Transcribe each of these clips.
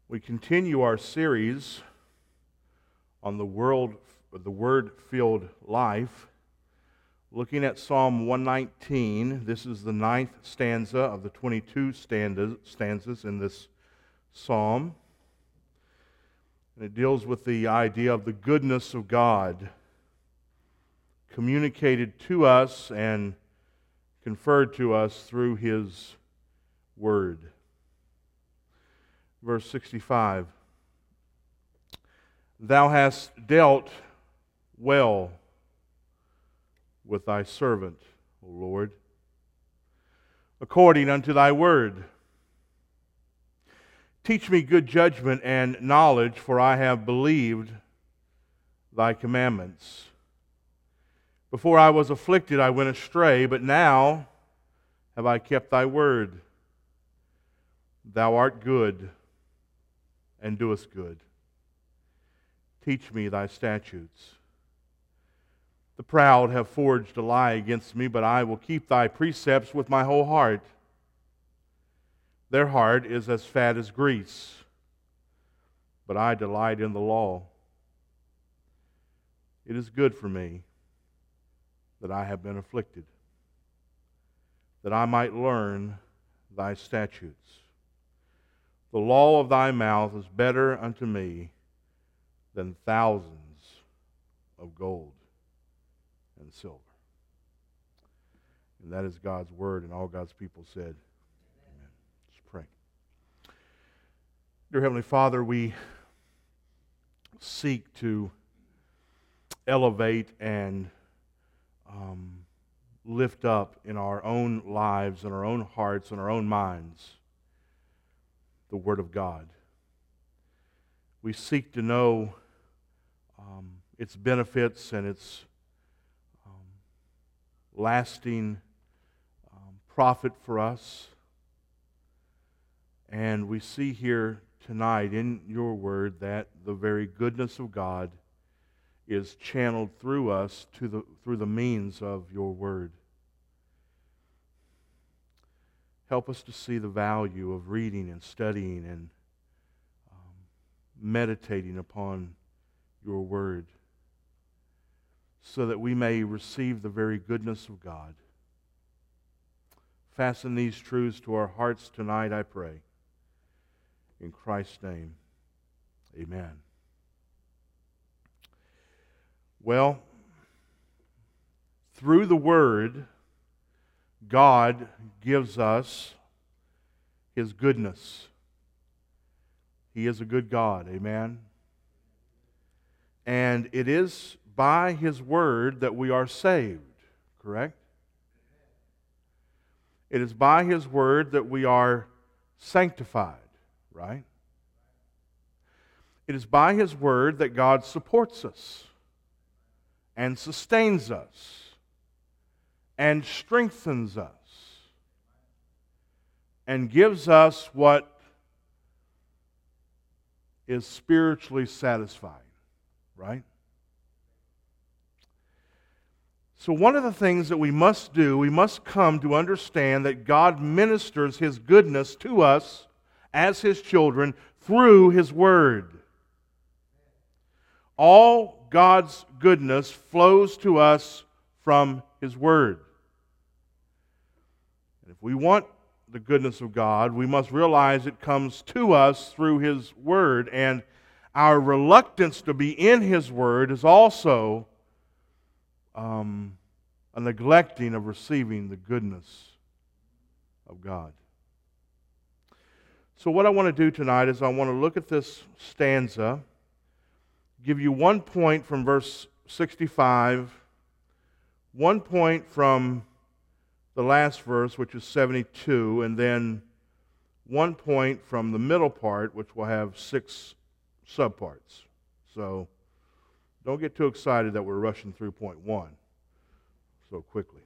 We continue our series on the Word-filled life, looking at Psalm 119. This is the 9th stanza of the 22 stanzas in this psalm. And it deals with the idea of the goodness of God communicated to us and conferred to us through His Word. Verse 65, Thou hast dealt well with thy servant, O Lord, according unto thy word. Teach me good judgment and knowledge, for I have believed thy commandments. Before I was afflicted, I went astray, but now have I kept thy word. Thou art good and doest good. Teach me thy statutes. The proud have forged a lie against me, but I will keep thy precepts with my whole heart. Their heart is as fat as grease, but I delight in the law. It is good for me that I have been afflicted, that I might learn thy statutes. The law of thy mouth is better unto me than thousands of gold and silver. And that is God's word, and all God's people said, Amen. Let's pray. Dear Heavenly Father, we seek to elevate and lift up in our own lives, in our own hearts, in our own minds, the Word of God. We seek to know its benefits and its lasting profit for us. And we see here tonight in your Word that the very goodness of God is channeled through us through the means of your Word. Help us to see the value of reading and studying and meditating upon your Word, so that we may receive the very goodness of God. Fasten these truths to our hearts tonight, I pray. In Christ's name, amen. Well, through the Word, God gives us His goodness. He is a good God, amen? And it is by His Word that we are saved, correct? It is by His Word that we are sanctified, right? It is by His Word that God supports us and sustains us and strengthens us and gives us what is spiritually satisfying, right? So one of the things that we must do, we must come to understand that God ministers His goodness to us as His children through His Word. All God's goodness flows to us from His Word. And if we want the goodness of God, we must realize it comes to us through His Word. And our reluctance to be in His Word is also a neglecting of receiving the goodness of God. So what I want to do tonight is I want to look at this stanza, give you 1 point from verse 65, 1 point from the last verse, which is 72, and then 1 point from the middle part, which will have 6 subparts. So don't get too excited that we're rushing through point 1 so quickly.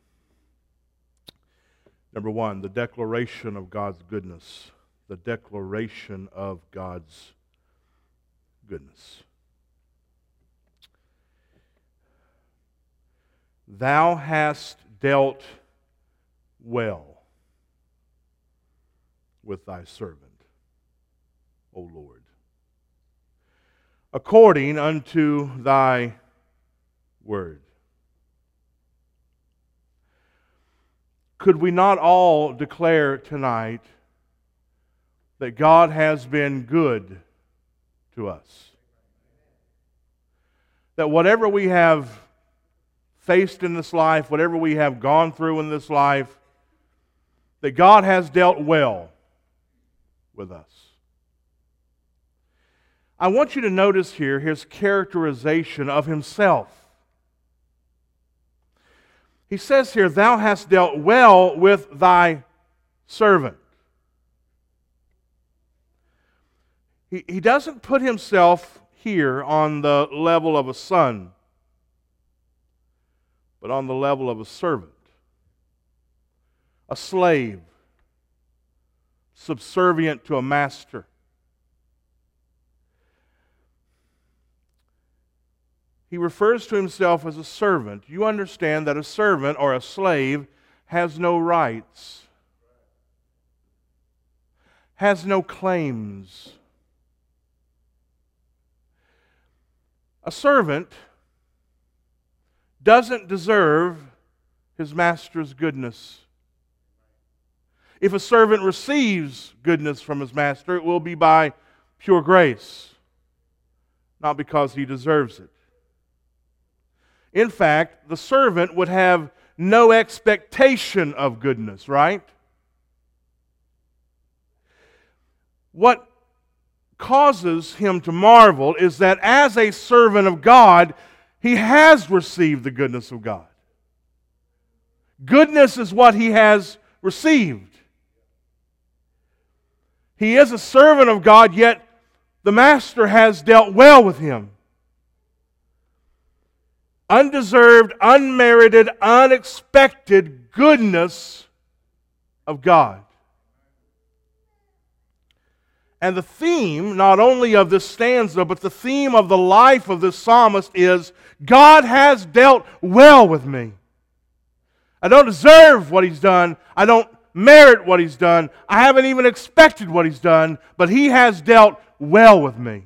Number 1, the declaration of God's goodness. The declaration of God's goodness. Thou hast dealt well with thy servant, O Lord. according unto thy word. Could we not all declare tonight that God has been good to us? That whatever we have faced in this life, whatever we have gone through in this life, that God has dealt well with us. I want you to notice here his characterization of himself. He says here, thou hast dealt well with thy servant. He doesn't put himself here on the level of a son, but on the level of a servant, a slave, subservient to a master. He refers to himself as a servant. You understand that a servant or a slave has no rights, has no claims. A servant doesn't deserve his master's goodness. If a servant receives goodness from his master, it will be by pure grace, not because he deserves it. In fact, the servant would have no expectation of goodness, right? What causes him to marvel is that as a servant of God, he has received the goodness of God. Goodness is what he has received. He is a servant of God, yet the master has dealt well with him. Undeserved, unmerited, unexpected goodness of God. And the theme, not only of this stanza, but the theme of the life of this psalmist is, God has dealt well with me. I don't deserve what He's done. I don't merit what He's done. I haven't even expected what He's done, but He has dealt well with me.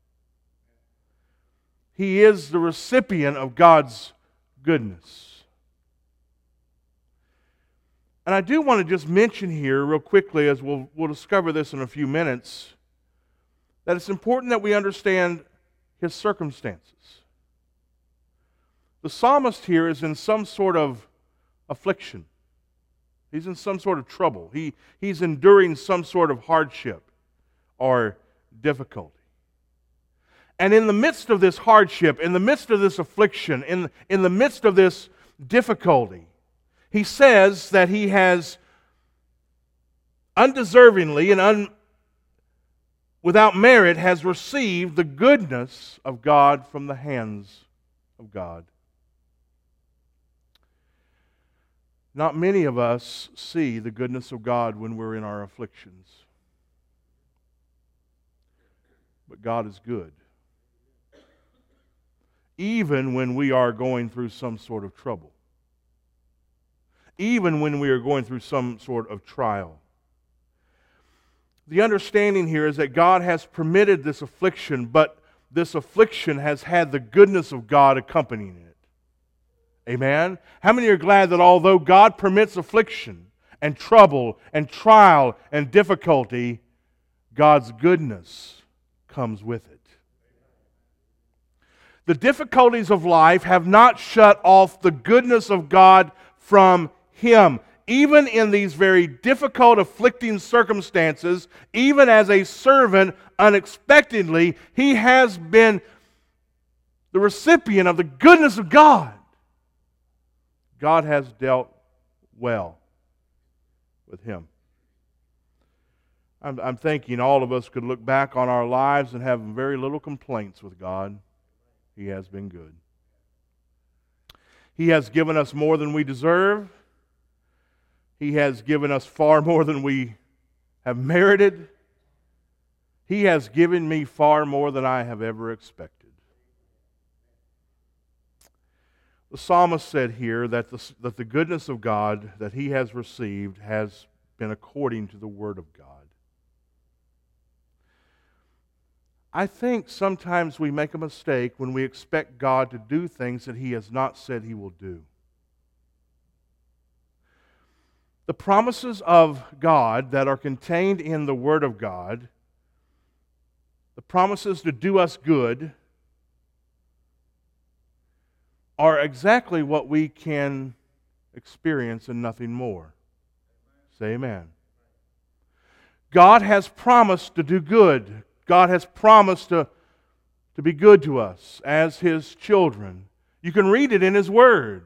He is the recipient of God's goodness. And I do want to just mention here real quickly, as we'll discover this in a few minutes, that it's important that we understand his circumstances. The psalmist here is in some sort of affliction. He's in some sort of trouble. He's enduring some sort of hardship or difficulty. And in the midst of this hardship, in the midst of this affliction, in the midst of this difficulty, he says that he has undeservingly and without merit has received the goodness of God from the hands of God. Not many of us see the goodness of God when we're in our afflictions. But God is good. Even when we are going through some sort of trouble. Even when we are going through some sort of trial. The understanding here is that God has permitted this affliction, but this affliction has had the goodness of God accompanying it. Amen? How many are glad that although God permits affliction and trouble and trial and difficulty, God's goodness comes with it? The difficulties of life have not shut off the goodness of God from him. Even in these very difficult, afflicting circumstances, even as a servant, unexpectedly, he has been the recipient of the goodness of God. God has dealt well with him. I'm thinking all of us could look back on our lives and have very little complaints with God. He has been good. He has given us more than we deserve. He has given us far more than we have merited. He has given me far more than I have ever expected. The psalmist said here that the goodness of God that he has received has been according to the Word of God. I think sometimes we make a mistake when we expect God to do things that He has not said He will do. The promises of God that are contained in the Word of God, the promises to do us good, are exactly what we can experience and nothing more. Say amen. God has promised to do good. God has promised to be good to us as His children. You can read it in His Word.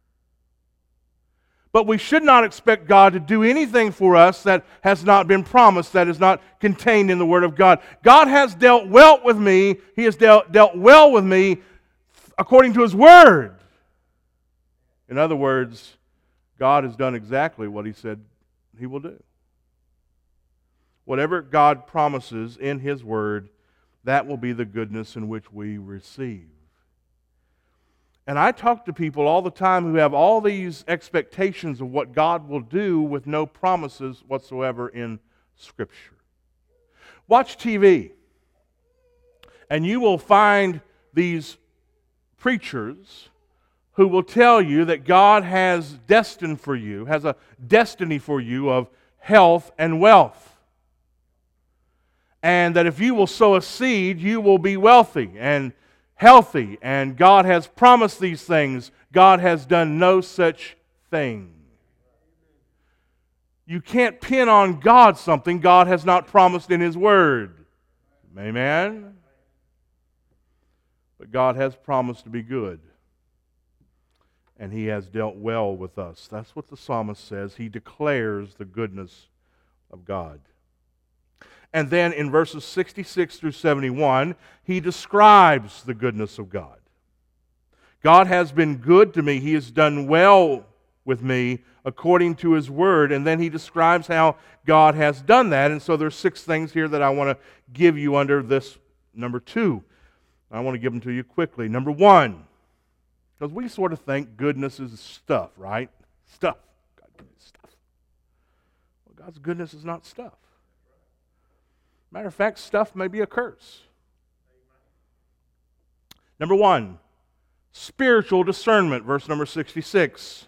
But we should not expect God to do anything for us that has not been promised, that is not contained in the Word of God. God has dealt well with me. He has dealt well with me according to His Word. In other words, God has done exactly what He said He will do. Whatever God promises in His Word, that will be the goodness in which we receive. And I talk to people all the time who have all these expectations of what God will do with no promises whatsoever in Scripture. Watch TV, and you will find these preachers who will tell you that God has destined for you, has a destiny for you of health and wealth. And that if you will sow a seed, you will be wealthy and healthy. And God has promised these things. God has done no such thing. You can't pin on God something God has not promised in His Word. Amen? But God has promised to be good. And He has dealt well with us. That's what the psalmist says. He declares the goodness of God. And then in verses 66 through 71, he describes the goodness of God. God has been good to me. He has done well with me according to His Word. And then he describes how God has done that. And so there's 6 things here that I want to give you under this number 2. I want to give them to you quickly. Number 1, because we sort of think goodness is stuff, right? Stuff. Stuff. Well, God's goodness is not stuff. Matter of fact, stuff may be a curse. Number 1, spiritual discernment, verse number 66.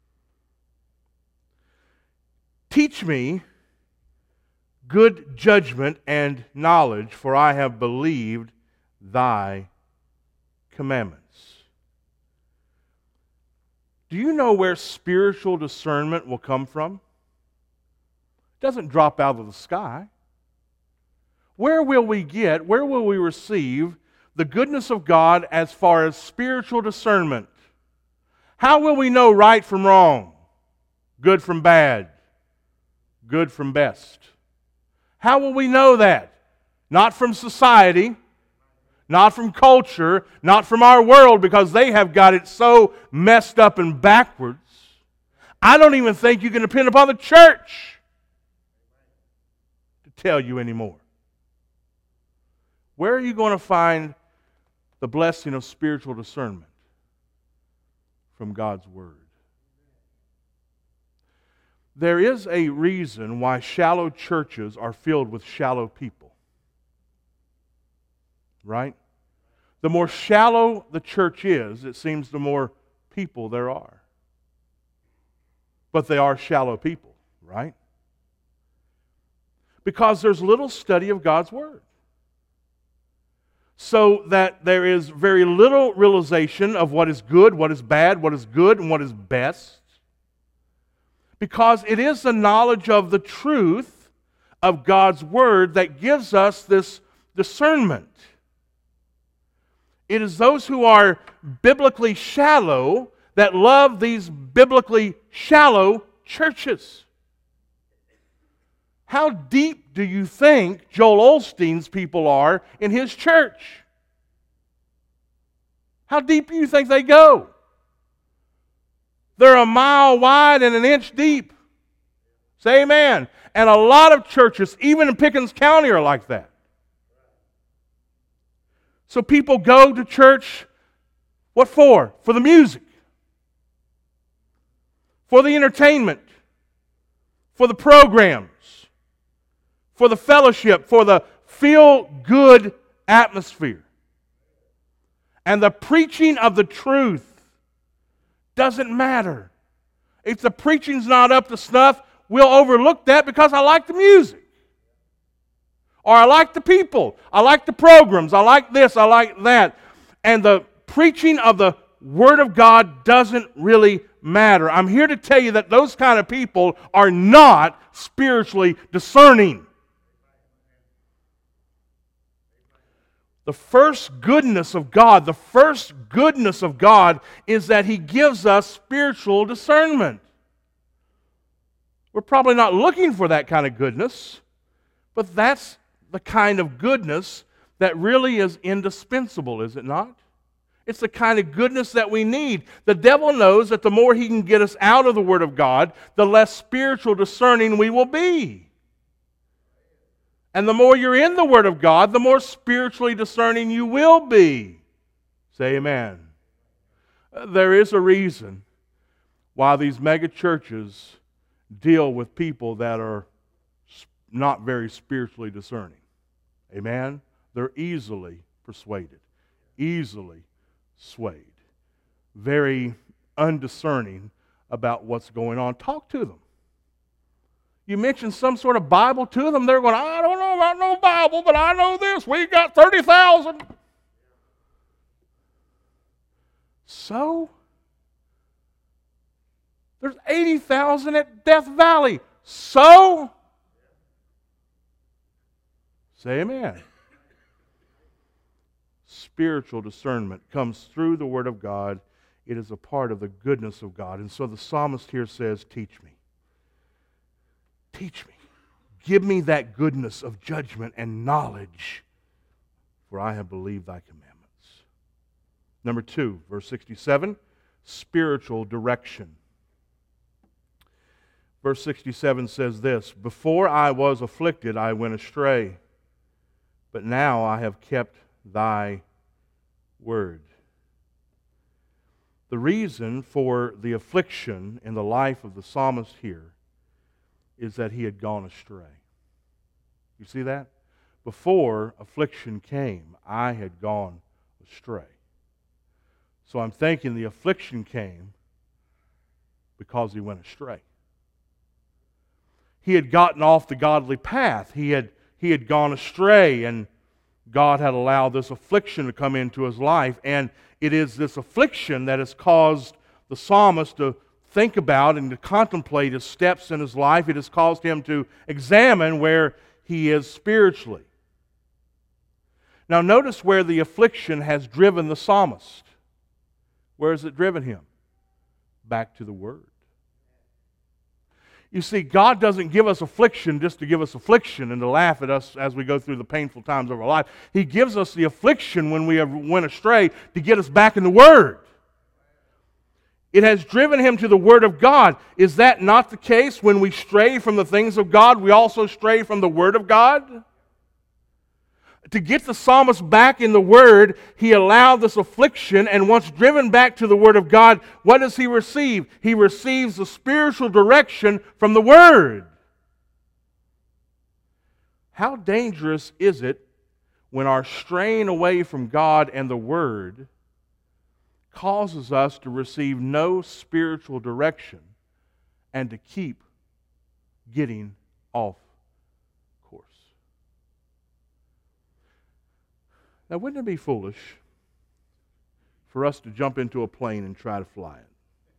Teach me good judgment and knowledge, for I have believed thy commandments. Do you know where spiritual discernment will come from? It doesn't drop out of the sky. Where will we receive the goodness of God as far as spiritual discernment? How will we know right from wrong, good from bad, good from best? How will we know that? Not from society, not from culture, not from our world, because they have got it so messed up and backwards. I don't even think you can depend upon the church to tell you anymore. Where are you going to find the blessing of spiritual discernment? From God's Word. There is a reason why shallow churches are filled with shallow people. Right? The more shallow the church is, it seems the more people there are. But they are shallow people, right? Because there's little study of God's Word. So that there is very little realization of what is good, what is bad, what is good, and what is best. Because it is the knowledge of the truth of God's Word that gives us this discernment. It is those who are biblically shallow that love these biblically shallow churches. How deep do you think Joel Osteen's people are in his church? How deep do you think they go? They're a mile wide and an inch deep. Say amen. And a lot of churches, even in Pickens County, are like that. So people go to church, what for? For the music. For the entertainment. For the programs. For the fellowship. For the feel-good atmosphere. And the preaching of the truth doesn't matter. If the preaching's not up to snuff, we'll overlook that because I like the music. Or I like the people. I like the programs. I like this. I like that. And the preaching of the Word of God doesn't really matter. I'm here to tell you that those kind of people are not spiritually discerning. The first goodness of God is that He gives us spiritual discernment. We're probably not looking for that kind of goodness, but that's the kind of goodness that really is indispensable, is it not? It's the kind of goodness that we need. The devil knows that the more he can get us out of the Word of God, the less spiritual discerning we will be. And the more you're in the Word of God, the more spiritually discerning you will be. Say amen. There is a reason why these mega churches deal with people that are not very spiritually discerning. Amen? They're easily persuaded, easily swayed, very undiscerning about what's going on. Talk to them. You mention some sort of Bible to them, they're going, I don't know about no Bible, but I know this. We got 30,000. So? There's 80,000 at Death Valley. So? Say amen. Spiritual discernment comes through the Word of God. It is a part of the goodness of God. And so the psalmist here says, teach me. Teach me. Give me that goodness of judgment and knowledge, for I have believed thy commandments. Number 2, verse 67, spiritual direction. Verse 67 says this, before I was afflicted, I went astray, but now I have kept thy word. The reason for the affliction in the life of the psalmist here is that he had gone astray. You see that? Before affliction came, I had gone astray. So I'm thinking the affliction came because he went astray. He had gotten off the godly path. He had gone astray, and God had allowed this affliction to come into his life. And it is this affliction that has caused the psalmist to think about and to contemplate his steps in his life. It has caused him to examine where he is spiritually. Now notice where the affliction has driven the psalmist. Where has it driven him? Back to the Word. You see, God doesn't give us affliction just to give us affliction and to laugh at us as we go through the painful times of our life. He gives us the affliction when we have went astray to get us back in the Word. It has driven him to the Word of God. Is that not the case? When we stray from the things of God, we also stray from the Word of God? To get the psalmist back in the Word, he allowed this affliction, and once driven back to the Word of God, what does he receive? He receives the spiritual direction from the Word. How dangerous is it when our straying away from God and the Word causes us to receive no spiritual direction and to keep getting off course? Now, wouldn't it be foolish for us to jump into a plane and try to fly it?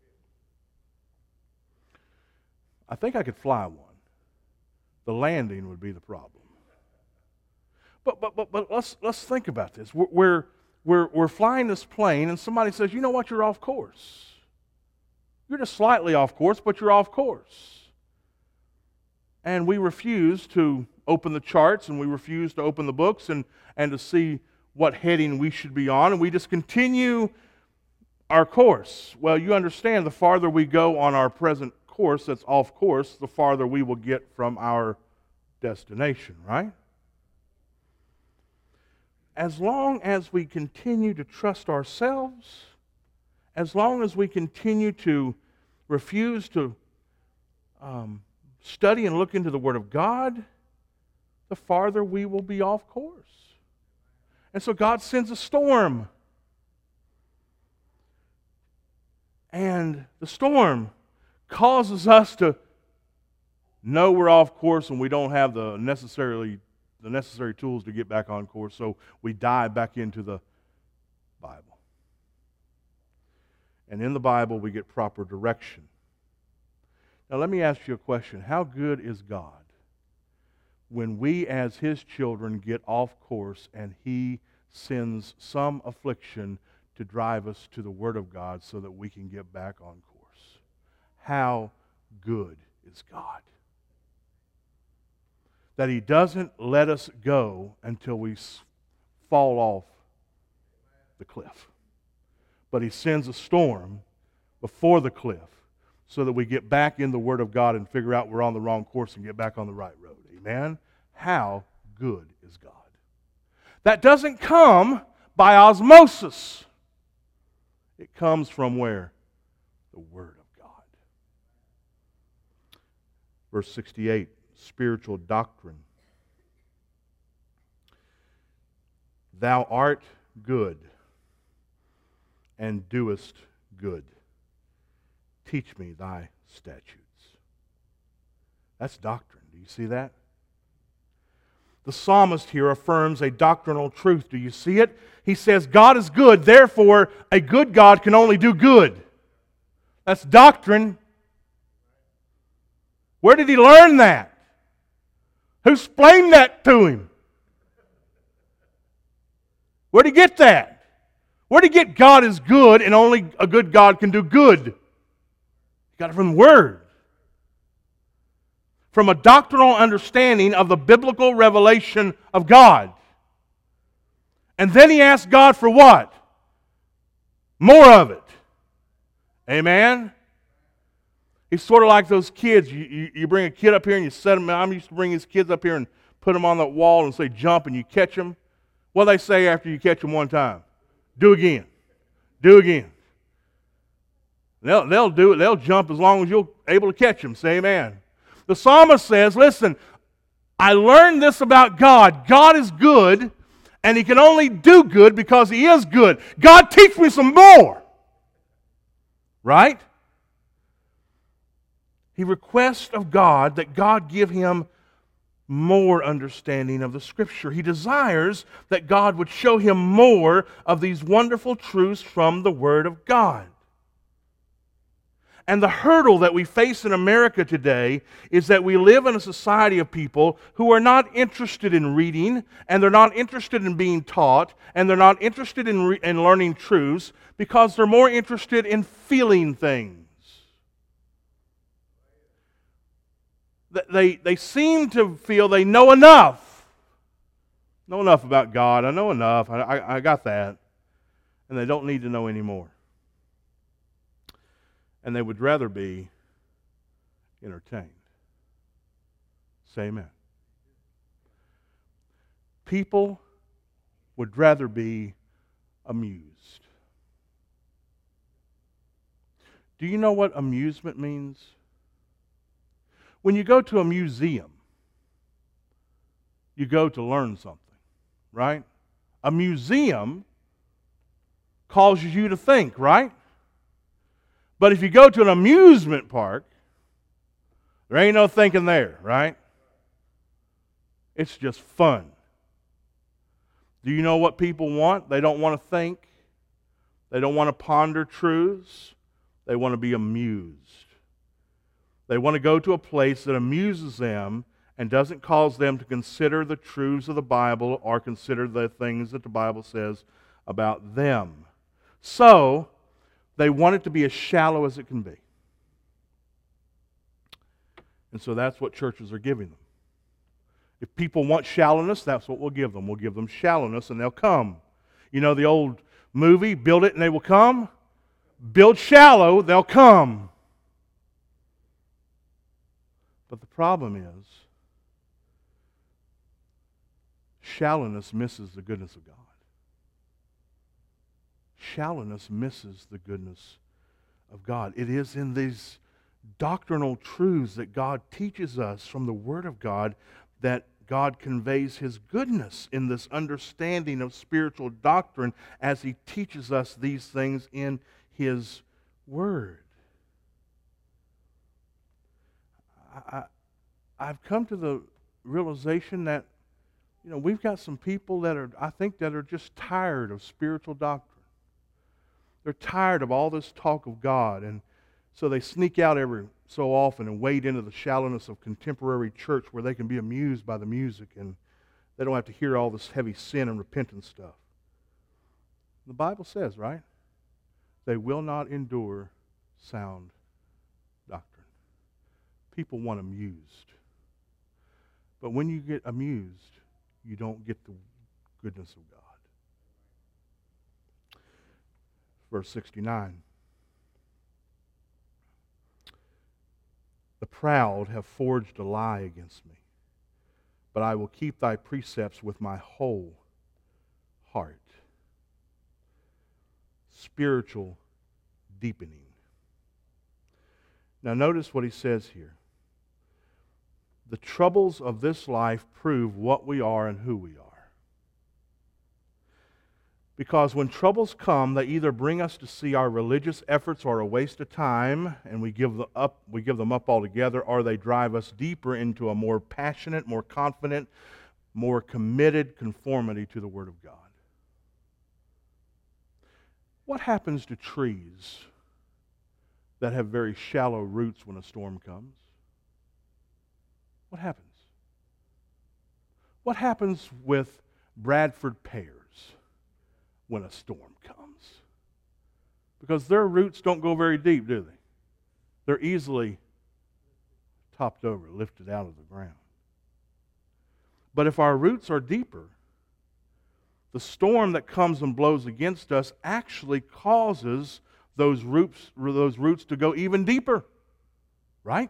I think I could fly one. The landing would be the problem. But let's think about this. We're flying this plane, and somebody says, you know what, you're off course. You're just slightly off course, but you're off course. And we refuse to open the charts, and we refuse to open the books and to see what heading we should be on, and we just continue our course. Well, you understand, the farther we go on our present course that's off course, the farther we will get from our destination, right? As long as we continue to trust ourselves, as long as we continue to refuse to study and look into the Word of God, the farther we will be off course. And so God sends a storm. And the storm causes us to know we're off course and we don't have the necessary tools to get back on course, so we dive back into the Bible. And in the Bible, we get proper direction. Now, let me ask you a question. How good is God when we, as His children, get off course and He sends some affliction to drive us to the Word of God so that we can get back on course? How good is God? That He doesn't let us go until we fall off the cliff. But He sends a storm before the cliff so that we get back in the Word of God and figure out we're on the wrong course and get back on the right road. Amen? How good is God? That doesn't come by osmosis. It comes from where? The Word of God. Verse 68, spiritual doctrine. Thou art good and doest good. Teach me thy statutes. That's doctrine. Do you see that? The psalmist here affirms a doctrinal truth. Do you see it? He says, God is good, therefore a good God can only do good. That's doctrine. Where did he learn that? Who explained that to him? Where did he get that? Where did he get God is good and only a good God can do good? He got it from the Word. From a doctrinal understanding of the biblical revelation of God. And then he asked God for what? More of it. Amen? He's sort of like those kids. You bring a kid up here and you set them. I used to bring these kids up here and put them on that wall and say jump and you catch them. What do they say after you catch them one time? Do again. Do again. They'll do it. They'll jump as long as you're able to catch them. Say amen. The psalmist says, listen, I learned this about God. God is good, and He can only do good because He is good. God, teach me some more. Right? He requests of God that God give him more understanding of the Scripture. He desires that God would show him more of these wonderful truths from the Word of God. And the hurdle that we face in America today is that we live in a society of people who are not interested in reading, and they're not interested in being taught, and they're not interested in learning truths because they're more interested in feeling things. They seem to feel they know enough. Know enough about God. I know enough. I got that. And they don't need to know anymore. And they would rather be entertained. Say amen. People would rather be amused. Do you know what amusement means? When you go to a museum, you go to learn something, right? A museum causes you to think, right? But if you go to an amusement park, there ain't no thinking there, right? It's just fun. Do you know what people want? They don't want to think. They don't want to ponder truths. They want to be amused. They want to go to a place that amuses them and doesn't cause them to consider the truths of the Bible or consider the things that the Bible says about them. So, they want it to be as shallow as it can be. And so that's what churches are giving them. If people want shallowness, that's what we'll give them. We'll give them shallowness and they'll come. You know the old movie, Build It and They Will Come? Build shallow, they'll come. But the problem is, shallowness misses the goodness of God. Shallowness misses the goodness of God. It is in these doctrinal truths that God teaches us from the Word of God that God conveys His goodness in this understanding of spiritual doctrine as He teaches us these things in His Word. I've come to the realization that, we've got some people that are just tired of spiritual doctrine. They're tired of all this talk of God, and so they sneak out every so often and wade into the shallowness of contemporary church where they can be amused by the music and they don't have to hear all this heavy sin and repentance stuff. The Bible says, right? They will not endure sound doctrine. People want amused. But when you get amused, you don't get the goodness of God. Verse 69. The proud have forged a lie against me, but I will keep thy precepts with my whole heart. Spiritual deepening. Now notice what he says here. The troubles of this life prove what we are and who we are. Because when troubles come, they either bring us to see our religious efforts are a waste of time and we give them up altogether, or they drive us deeper into a more passionate, more confident, more committed conformity to the Word of God. What happens to trees that have very shallow roots when a storm comes? What happens? What happens with Bradford pears when a storm comes? Because their roots don't go very deep, do they? They're easily topped over, lifted out of the ground. But if our roots are deeper, the storm that comes and blows against us actually causes those roots to go even deeper, right?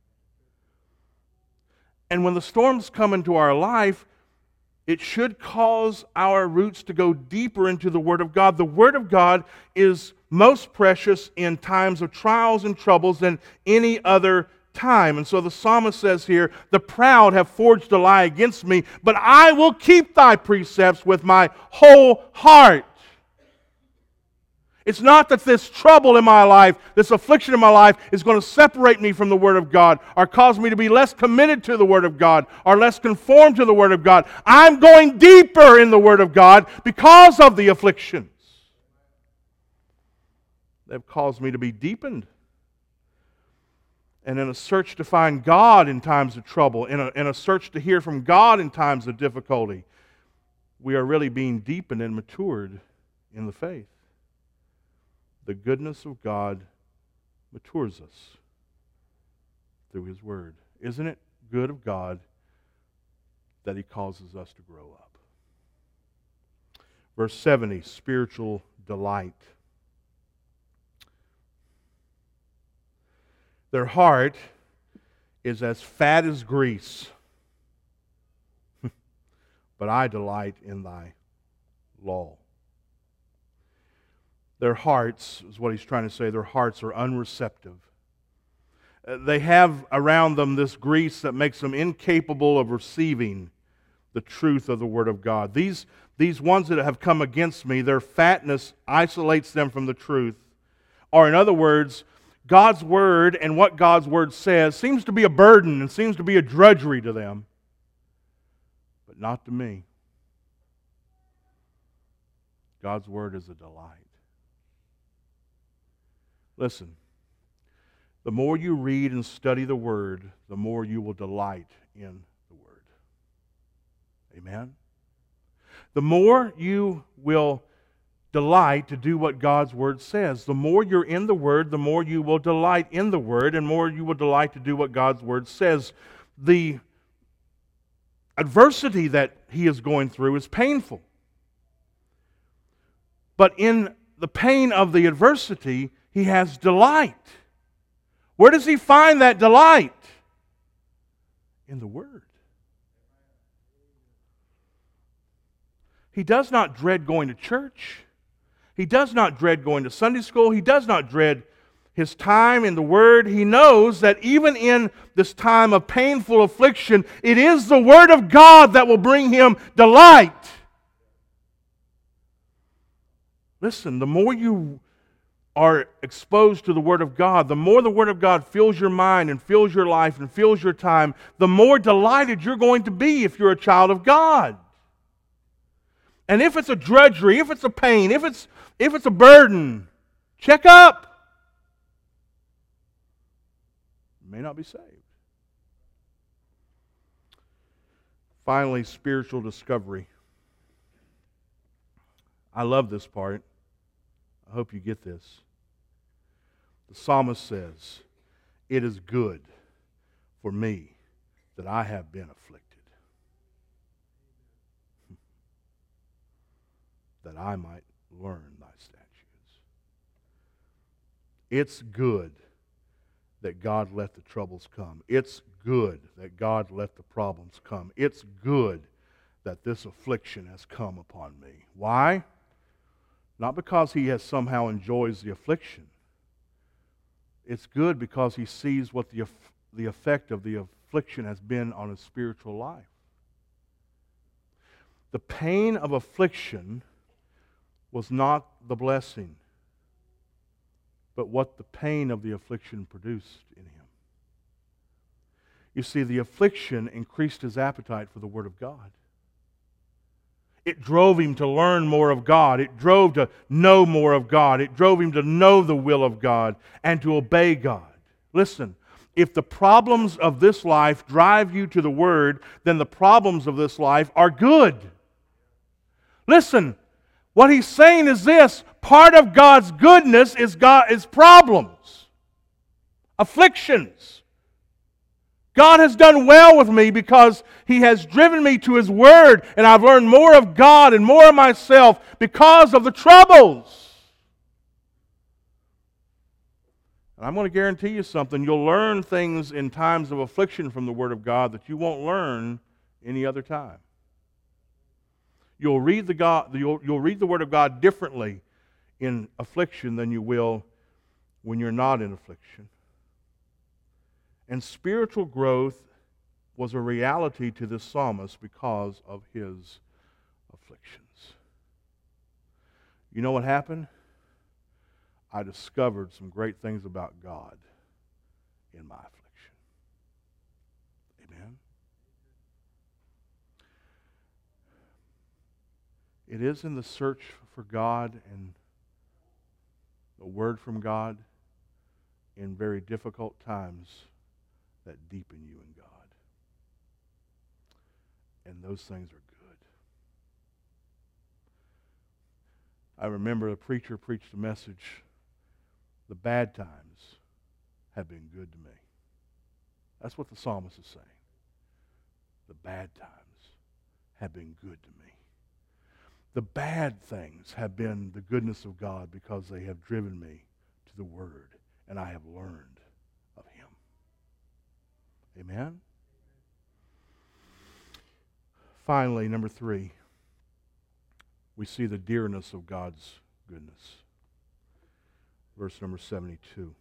And when the storms come into our life, it should cause our roots to go deeper into the Word of God. The Word of God is most precious in times of trials and troubles than any other time. And so the psalmist says here, the proud have forged a lie against me, but I will keep thy precepts with my whole heart. It's not that this trouble in my life, this affliction in my life, is going to separate me from the Word of God or cause me to be less committed to the Word of God or less conformed to the Word of God. I'm going deeper in the Word of God because of the afflictions. They've caused me to be deepened. And in a search to find God in times of trouble, in a search to hear from God in times of difficulty, we are really being deepened and matured in the faith. The goodness of God matures us through His Word. Isn't it good of God that He causes us to grow up? Verse 70, spiritual delight. Their heart is as fat as grease, but I delight in thy law. Their hearts, is what he's trying to say, their hearts are unreceptive. They have around them this grease that makes them incapable of receiving the truth of the Word of God. These ones that have come against me, their fatness isolates them from the truth. Or in other words, God's Word and what God's Word says seems to be a burden and seems to be a drudgery to them. But not to me. God's Word is a delight. Listen, the more you read and study the Word, the more you will delight in the Word. Amen? The more you will delight to do what God's Word says. The more you're in the Word, the more you will delight in the Word, and more you will delight to do what God's Word says. The adversity that he is going through is painful. But in the pain of the adversity, he has delight. Where does he find that delight? In the Word. He does not dread going to church. He does not dread going to Sunday school. He does not dread his time in the Word, he knows that even in this time of painful affliction, it is the Word of God that will bring him delight. Listen, the more you are exposed to the Word of God, the more the Word of God fills your mind and fills your life and fills your time, the more delighted you're going to be if you're a child of God. And if it's a drudgery, if it's a pain, if it's a burden, check up. You may not be saved. Finally, spiritual discovery. I love this part. I hope you get this. The psalmist says, "It is good for me that I have been afflicted, that I might learn thy statutes." It's good that God let the troubles come. It's good that God let the problems come. It's good that this affliction has come upon me. Why? Not because he has somehow enjoys the affliction. It's good because he sees what the effect of the affliction has been on his spiritual life. The pain of affliction was not the blessing, but what the pain of the affliction produced in him. You see, the affliction increased his appetite for the Word of God. It drove him to learn more of God. It drove to know more of God. It drove him to know the will of God and to obey God. Listen, if the problems of this life drive you to the Word, then the problems of this life are good. Listen, what he's saying is this: part of God's goodness is problems, afflictions. God has done well with me because He has driven me to His Word, and I've learned more of God and more of myself because of the troubles. And I'm going to guarantee you something. You'll learn things in times of affliction from the Word of God that you won't learn any other time. You'll read the Word of God differently in affliction than you will when you're not in affliction. And spiritual growth was a reality to this psalmist because of his afflictions. You know what happened? I discovered some great things about God in my affliction. Amen? It is in the search for God and the Word from God in very difficult times that deepen you in God. And those things are good. I remember a preacher preached a message, "The bad times have been good to me." That's what the psalmist is saying. The bad times have been good to me. The bad things have been the goodness of God because they have driven me to the Word, and I have learned of Him. Amen? Finally, number 3, we see the dearness of God's goodness. Verse number 72.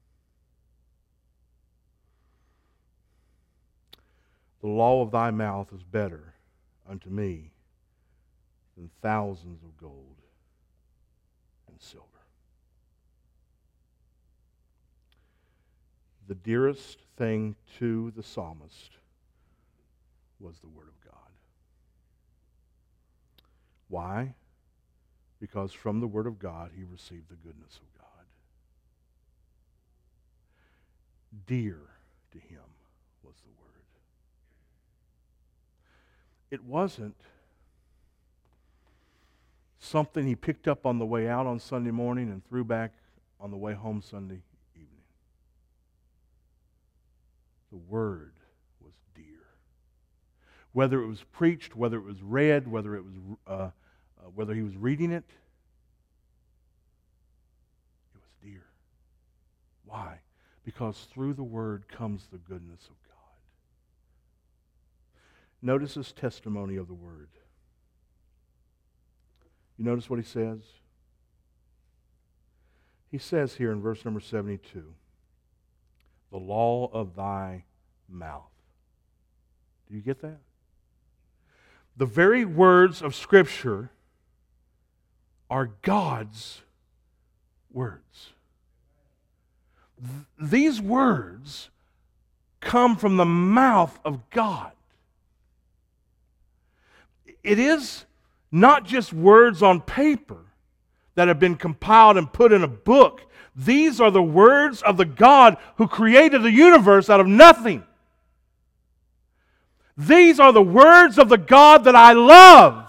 The law of thy mouth is better unto me than thousands of gold and silver. The dearest thing to the psalmist was the Word of God. Why? Because from the Word of God he received the goodness of God. Dear to him was the Word. It wasn't something he picked up on the way out on Sunday morning and threw back on the way home Sunday evening. The Word was dear. Whether it was preached, whether it was read, whether he was reading it, it was dear. Why? Because through the Word comes the goodness of God. Notice his testimony of the Word. You notice what he says? He says here in verse number 72, the law of thy mouth. Do you get that? The very words of Scripture are God's words. These words come from the mouth of God. It is not just words on paper that have been compiled and put in a book. These are the words of the God who created the universe out of nothing. These are the words of the God that I love.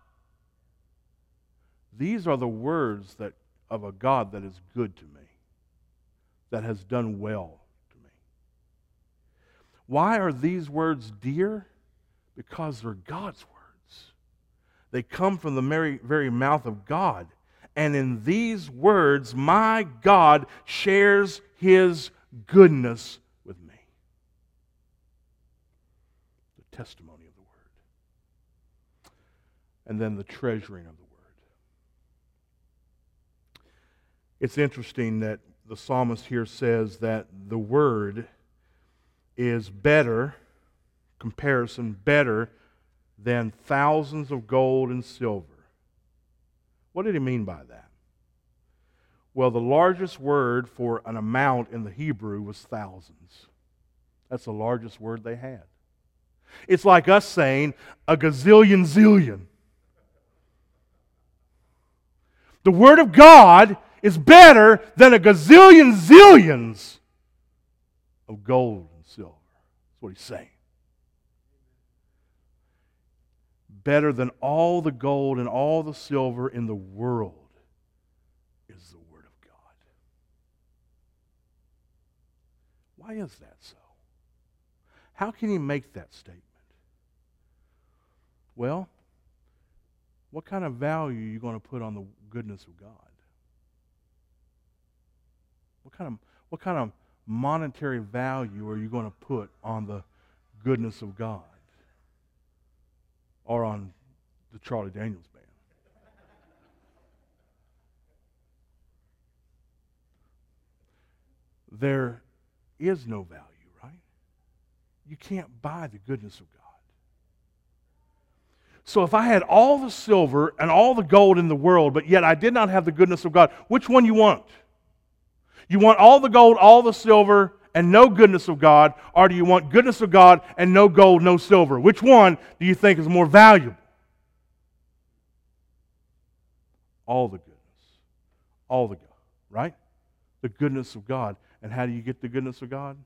These are the words of a God that is good to me, that has done well to me. Why are these words dear? Because they're God's words. They come from the very mouth of God. And in these words, my God shares His goodness with me. The testimony of the Word. And then the treasuring of the Word. It's interesting that the psalmist here says that the Word is better, comparison, better than thousands of gold and silver. What did he mean by that? Well, the largest word for an amount in the Hebrew was thousands. That's the largest word they had. It's like us saying a gazillion zillion. The Word of God is better than a gazillion zillions of gold and silver. That's what he's saying. Better than all the gold and all the silver in the world is the Word of God. Why is that so? How can he make that statement? Well, what kind of value are you going to put on the goodness of God? What kind of monetary value are you going to put on the goodness of God? Or on the Charlie Daniels Band? There is no value, right? You can't buy the goodness of God. So if I had all the silver and all the gold in the world, but yet I did not have the goodness of God, which one you want? You want all the gold, all the silver, and no goodness of God, or do you want goodness of God and no gold, no silver? Which one do you think is more valuable? All the goodness. All the God, right? The goodness of God. And how do you get the goodness of God?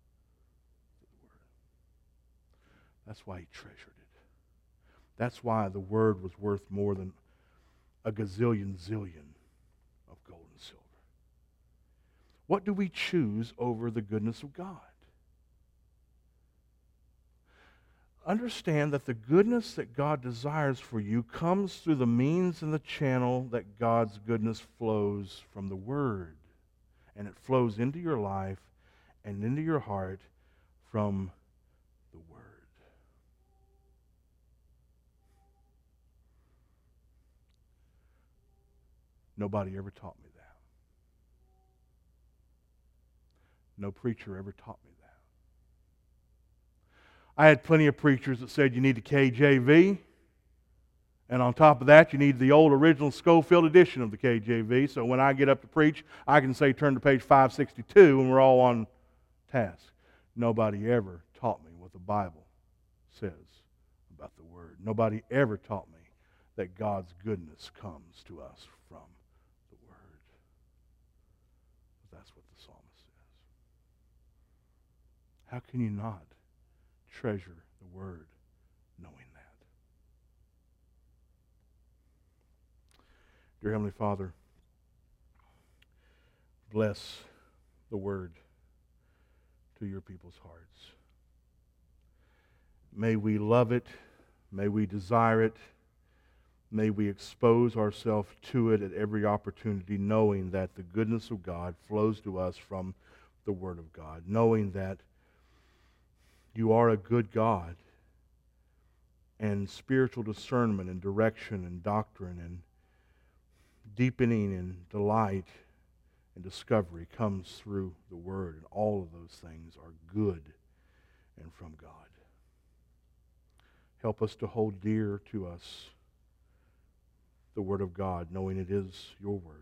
That's why he treasured it. That's why the Word was worth more than a gazillion zillion of gold and silver. What do we choose over the goodness of God? Understand that the goodness that God desires for you comes through the means and the channel that God's goodness flows from the Word. And it flows into your life and into your heart from the Word. Nobody ever taught me that. No preacher ever taught me that. I had plenty of preachers that said you need the KJV, and on top of that, you need the old original Schofield edition of the KJV, so when I get up to preach, I can say turn to page 562 and we're all on task. Nobody ever taught me what the Bible says about the Word. Nobody ever taught me that God's goodness comes to us from the Word. But that's what the psalmist says. How can you not treasure the Word knowing that? Dear Heavenly Father, bless the Word to your people's hearts. May we love it. May we desire it. May we expose ourselves to it at every opportunity, knowing that the goodness of God flows to us from the Word of God, knowing that you are a good God, and spiritual discernment and direction and doctrine and deepening and delight and discovery comes through the Word, and all of those things are good and from God. Help us to hold dear to us the Word of God, knowing it is your words.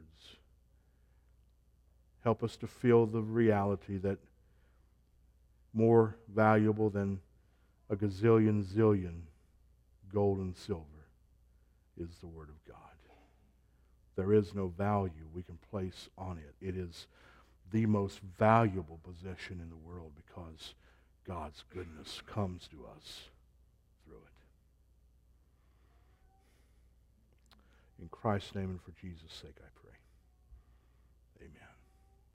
Help us to feel the reality that more valuable than a gazillion zillion gold and silver is the Word of God. There is no value we can place on it. It is the most valuable possession in the world because God's goodness comes to us through it. In Christ's name and for Jesus' sake, I pray.